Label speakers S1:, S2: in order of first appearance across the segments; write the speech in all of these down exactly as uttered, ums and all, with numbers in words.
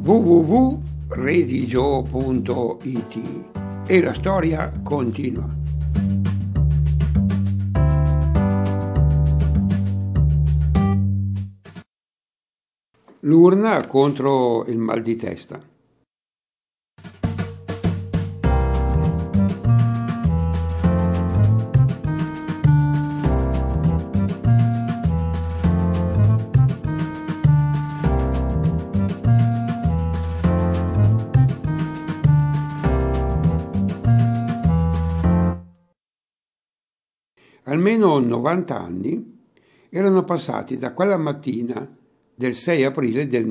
S1: w w w punto redigio punto i t e la storia continua. L'urna contro il mal di testa. Almeno novanta anni erano passati da quella mattina del sei aprile del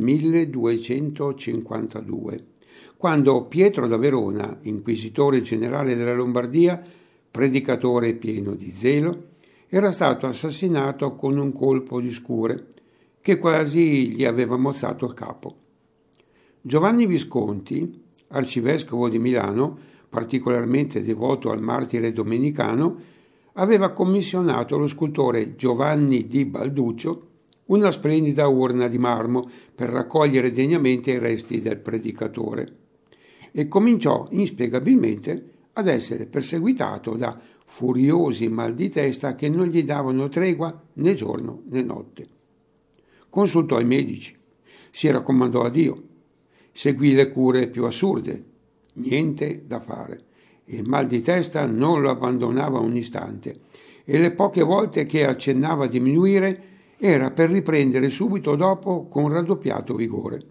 S1: milleduecentocinquantadue, quando Pietro da Verona, inquisitore generale della Lombardia, predicatore pieno di zelo, era stato assassinato con un colpo di scure che quasi gli aveva mozzato il capo. Giovanni Visconti, arcivescovo di Milano, particolarmente devoto al martire domenicano, aveva commissionato allo scultore Giovanni di Balduccio una splendida urna di marmo per raccogliere degnamente i resti del predicatore e cominciò inspiegabilmente ad essere perseguitato da furiosi mal di testa che non gli davano tregua né giorno né notte. Consultò i medici, si raccomandò a Dio, seguì le cure più assurde, niente da fare. Il mal di testa non lo abbandonava un istante e le poche volte che accennava a diminuire era per riprendere subito dopo con raddoppiato vigore.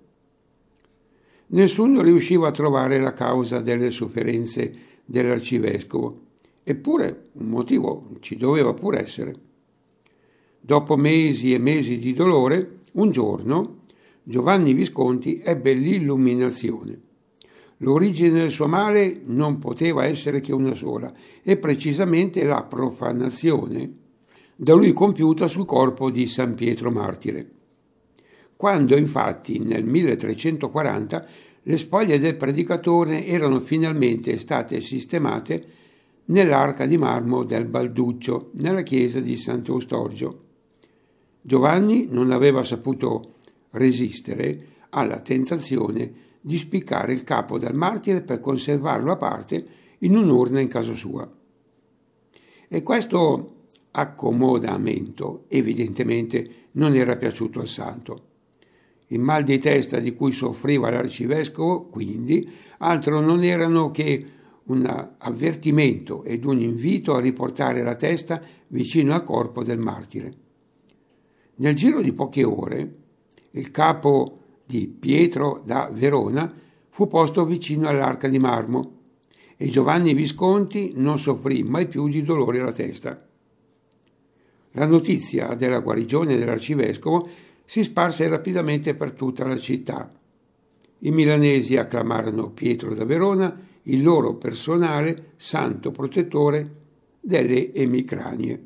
S1: Nessuno riusciva a trovare la causa delle sofferenze dell'arcivescovo, eppure un motivo ci doveva pure essere. Dopo mesi e mesi di dolore, un giorno Giovanni Visconti ebbe l'illuminazione. L'origine del suo male non poteva essere che una sola, e precisamente la profanazione da lui compiuta sul corpo di San Pietro Martire. Quando infatti nel milletrecentoquaranta le spoglie del predicatore erano finalmente state sistemate nell'arca di marmo del Balduccio, nella chiesa di Sant'Eustorgio. Giovanni non aveva saputo resistere alla tentazione di spiccare il capo del martire per conservarlo a parte in un'urna in casa sua. E questo accomodamento evidentemente non era piaciuto al santo. Il mal di testa di cui soffriva l'arcivescovo, quindi, altro non erano che un avvertimento ed un invito a riportare la testa vicino al corpo del martire. Nel giro di poche ore, il capo di Pietro da Verona fu posto vicino all'arca di marmo e Giovanni Visconti non soffrì mai più di dolore alla testa. La notizia della guarigione dell'arcivescovo si sparse rapidamente per tutta la città. I milanesi acclamarono Pietro da Verona il loro personale santo protettore delle emicranie.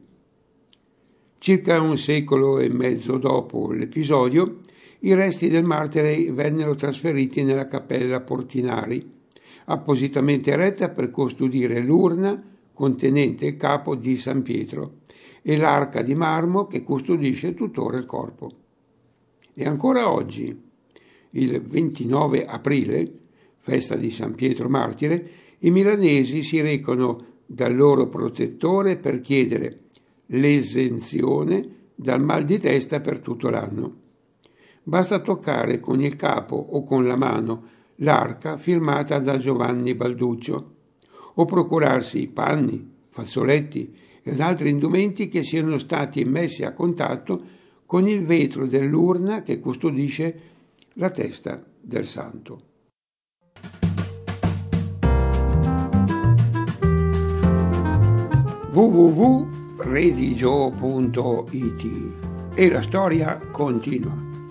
S1: Circa un secolo e mezzo dopo l'episodio, i resti del martire vennero trasferiti nella cappella Portinari, appositamente eretta per custodire l'urna contenente il capo di San Pietro e l'arca di marmo che custodisce tuttora il corpo. E ancora oggi, il ventinove aprile, festa di San Pietro Martire, i milanesi si recano dal loro protettore per chiedere l'esenzione dal mal di testa per tutto l'anno. Basta toccare con il capo o con la mano l'arca firmata da Giovanni Balduccio o procurarsi panni, fazzoletti ed altri indumenti che siano stati messi a contatto con il vetro dell'urna che custodisce la testa del santo. w w w punto redigio punto i t e la storia continua.